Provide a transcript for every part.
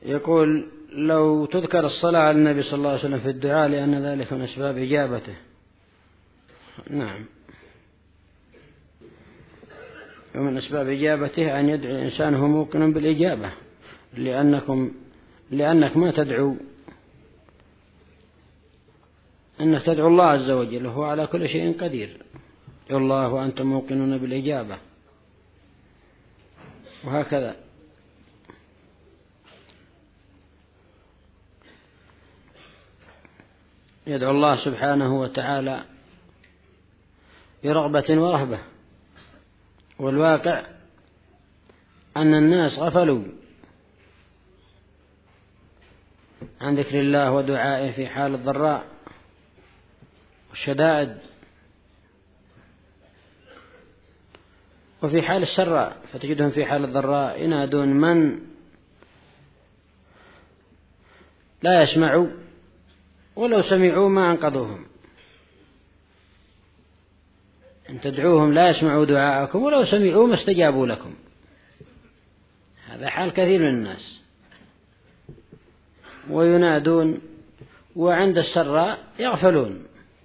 يقول: لو تذكر الصلاة على النبي صلى الله عليه وسلم في الدعاء لأن ذلك من أسباب إجابته. نعم، ومن أسباب إجابته أن يدعو الإنسان هو موقن بالإجابة، لأنك ما تدعو، أنك تدعو الله عز وجل وهو على كل شيء قدير. يا الله وأنتم موقنون بالإجابة، وهكذا. يدعو الله سبحانه وتعالى برغبة ورهبة، والواقع أن الناس غفلوا عن ذكر الله ودعائه في حال الضراء والشدائد، وفي حال السراء فتجدهم في حال الضراء ينادون من لا يسمعوا، ولو سمعوا ما أنقذوهم. إن تدعوهم لا يسمعوا دعاءكم، ولو سمعوا ما استجابوا لكم. هذا حال كثير من الناس، وينادون وعند السراء يغفلون.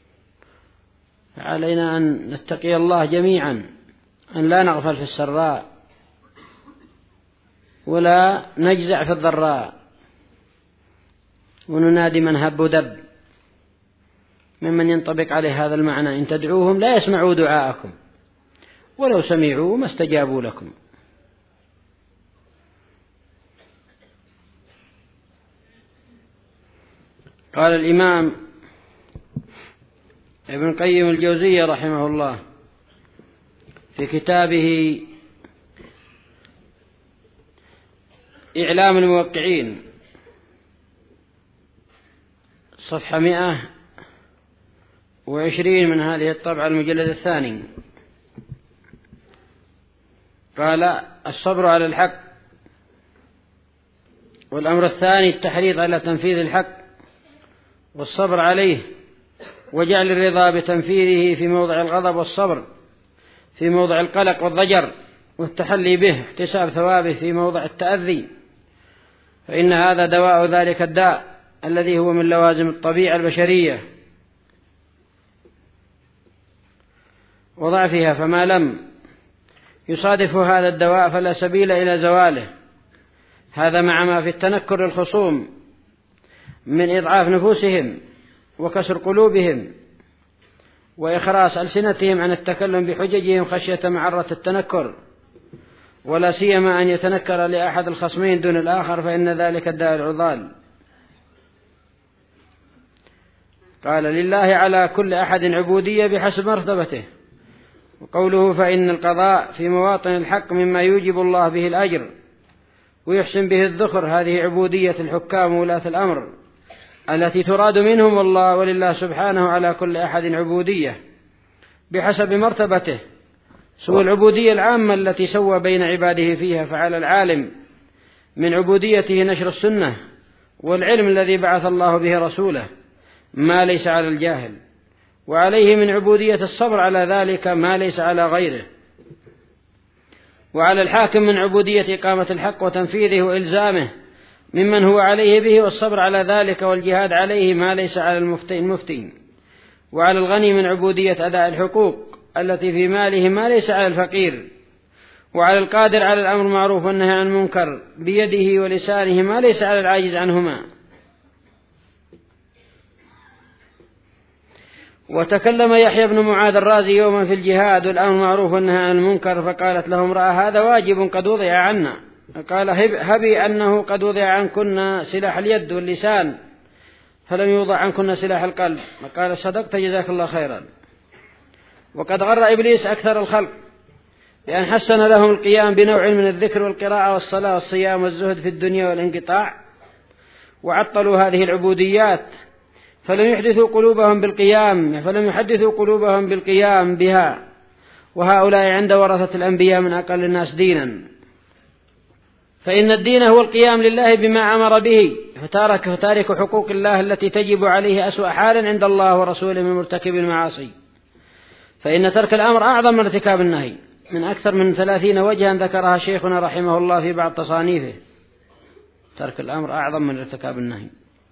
فعلينا أن نتقي الله جميعا، أن لا نغفل في السراء ولا نجزع في الضراء، وننادي من هب ودب، ممن ينطبق عليه هذا المعنى: إن تدعوهم لا يسمعوا دعاءكم، ولو سمعوا ما استجابوا لكم. قال الإمام ابن القيم الجوزية رحمه الله في كتابه إعلام الموقعين صفحة 120 من هذه الطبعة المجلد الثاني، قال: الصبر على الحق، والأمر الثاني التحريض على تنفيذ الحق والصبر عليه، وجعل الرضا بتنفيذه في موضع الغضب، والصبر في موضع القلق والضجر، والتحلي به احتساب ثوابه في موضع التأذي، فإن هذا دواء ذلك الداء الذي هو من لوازم الطبيعة البشرية وضعفها، فما لم يصادف هذا الدواء فلا سبيل إلى زواله. هذا مع ما في التنكر للخصوم من إضعاف نفوسهم وكسر قلوبهم وإخراس ألسنتهم عن التكلم بحججهم خشية معرة التنكر، ولا سيما أن يتنكر لأحد الخصمين دون الآخر، فإن ذلك الداء العضال. قال: لله على كل أحد عبودية بحسب مرتبته. وقوله: فإن القضاء في مواطن الحق مما يوجب الله به الأجر ويحسن به الذخر، هذه عبودية الحكام وولاة الأمر التي تراد منهم الله، ولله سبحانه على كل أحد عبودية بحسب مرتبته، سوى العبودية العامة التي سوى بين عباده فيها. فعلى العالم من عبوديته نشر السنة والعلم الذي بعث الله به رسوله ما ليس على الجاهل، وعليه من عبودية الصبر على ذلك ما ليس على غيره، وعلى الحاكم من عبودية إقامة الحق وتنفيذه وإلزامه ممن هو عليه به، والصبر على ذلك والجهاد عليه ما ليس على المفتي، وعلى الغني من عبودية أداء الحقوق التي في ماله ما ليس على الفقير، وعلى القادر على الأمر المعروف والنهي عن المنكر بيده ولسانه ما ليس على العاجز عنهما. وتكلم يحيى بن معاذ الرازي يوما في الجهاد والأمر المعروف والنهي عن المنكر، فقالت له امرأة: هذا واجب قد وضع عنا. قال: هبي أنه قد وضع عنكن سلاح اليد واللسان فلم يوضع عنكن سلاح القلب. قال: صدقت جزاك الله خيرا. وقد غر إبليس أكثر الخلق لأن حسن لهم القيام بنوع من الذكر والقراءة والصلاة والصيام والزهد في الدنيا والانقطاع، وعطلوا هذه العبوديات فلم يحدثوا قلوبهم بالقيام بها. وهؤلاء عند ورثة الأنبياء من أقل الناس دينا، فإن الدين هو القيام لله بما أمر به، فتارك حقوق الله التي تجب عليه أسوأ حال عند الله ورسوله من مرتكب المعاصي. فإن ترك الأمر أعظم من ارتكاب النهي، من أكثر من 30 وجها ذكرها شيخنا رحمه الله في بعض تصانيفه. ترك الأمر أعظم من ارتكاب النهي.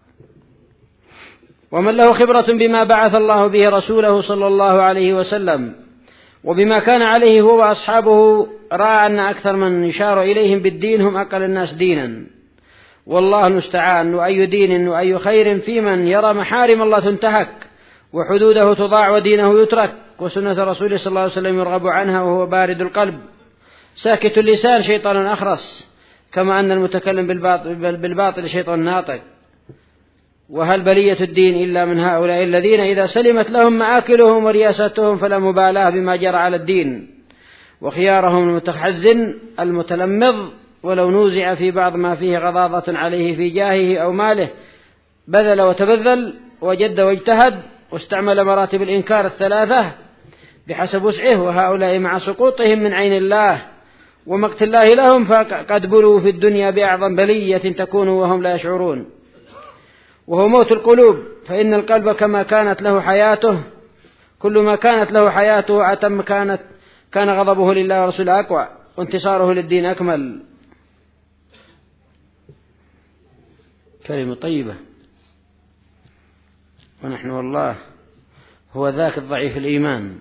ومن له خبرة بما بعث الله به رسوله صلى الله عليه وسلم وبما كان عليه هو وأصحابه رأى أن أكثر من يشار إليهم بالدين هم أقل الناس دينا، والله المستعان. وأي دين وأي خير في من يرى محارم الله تنتهك وحدوده تضاع ودينه يترك وسنة رسوله صلى الله عليه وسلم يرغب عنها وهو بارد القلب ساكت اللسان شيطان أخرس، كما أن المتكلم بالباطل شيطان ناطق. وهل بلية الدين إلا من هؤلاء الذين إذا سلمت لهم مآكلهم ورياستهم فلا مبالاة بما جرى على الدين، وخيارهم المتحزن المتلمذ ولو نوزع في بعض ما فيه غضاضة عليه في جاهه أو ماله بذل وتبذل وجد واجتهد واستعمل مراتب الإنكار الثلاثة بحسب وسعه. وهؤلاء مع سقوطهم من عين الله ومقت الله لهم فقد بلوا في الدنيا بأعظم بلية تكون وهم لا يشعرون، وهو موت القلوب. فإن القلب كما كانت له حياته كل ما كانت له حياته أتم كان غضبه لله ورسوله أقوى وانتصاره للدين أكمل. كلمة طيبة. ونحن والله هو ذاك الضعيف الإيمان،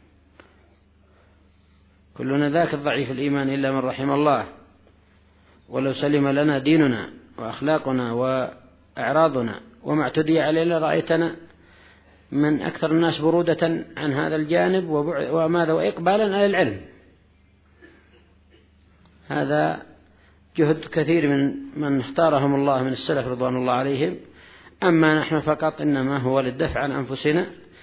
كلنا ذاك الضعيف الإيمان إلا من رحم الله. ولو سلم لنا ديننا وأخلاقنا وأعراضنا وما اعتدي علينا رأيتنا من أكثر الناس برودة عن هذا الجانب وماذا وإقبالا على العلم. هذا جهد كثير من اختارهم الله من السلف رضوان الله عليهم. أما نحن فقط إنما هو للدفع عن أنفسنا